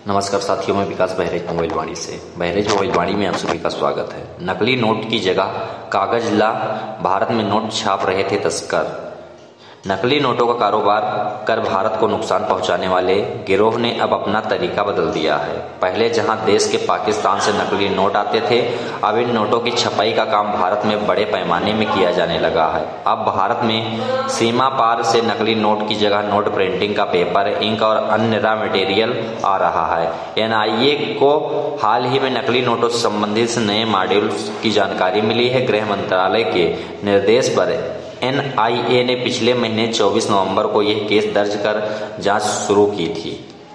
नमस्कार साथियों, मैं विकास बहरेज मोबाइलवाड़ी से। बहरेज मोबाइलवाड़ी में आप सभी का स्वागत है। नकली नोट की जगह कागज ला भारत में नोट छाप रहे थे तस्कर। नकली नोटों का कारोबार कर भारत को नुकसान पहुंचाने वाले गिरोह ने अब अपना तरीका बदल दिया है। पहले जहां देश के पाकिस्तान से नकली नोट आते थे, अब इन नोटों की छपाई का काम भारत में बड़े पैमाने में किया जाने लगा है। अब भारत में सीमा पार से नकली नोट की जगह नोट प्रिंटिंग का पेपर, इंक और अन्य रॉ मटेरियल आ रहा है। एनआईए को हाल ही में नकली नोटों से संबंधित नए मॉड्यूल की जानकारी मिली है। गृह मंत्रालय के निर्देश पर एनआईए ने पिछले महीने 24 नवंबर को यह केस दर्ज कर जांच शुरू की थी।